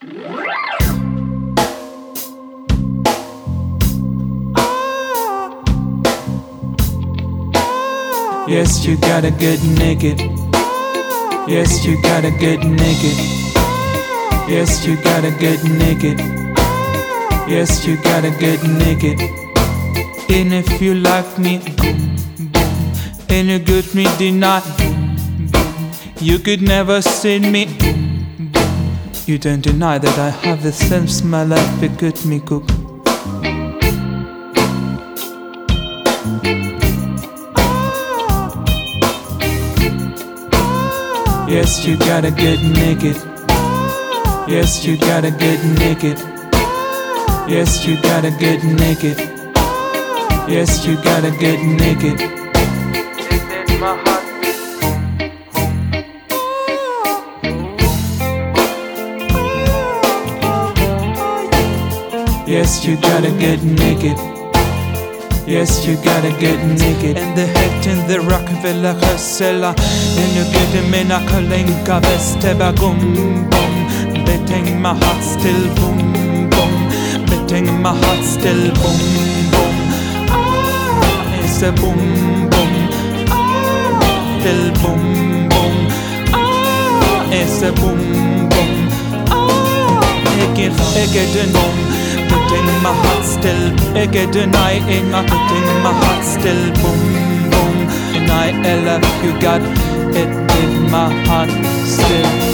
Yes, you gotta get naked. Yes, you gotta get naked. Yes, you gotta get naked. Yes, you gotta get naked. And if you like me, boom, boom. And you good me deny, boom, boom. You could never see me, boom, boom. You don't deny that I have the same smell like a good me cook. Yes, you gotta get naked. Yes, you gotta get naked. Yes, you gotta get naked. Yes, you gotta get naked. It's in my heart. Yes, you gotta get naked. Yes, you gotta get naked. In the head in the Rockefeller Hustler. In you get him in a Kalinka Vesteba gum bum. Betting my heart still boom boom. Betting my heart still boom boom. Ah, it's a boom boom. Ah, still boom boom. Ah, it's a boom boom. Ah, I get a boom. Betting my heart still, I get a night in my betting my heart still boom boom. And I love you got it in my heart still.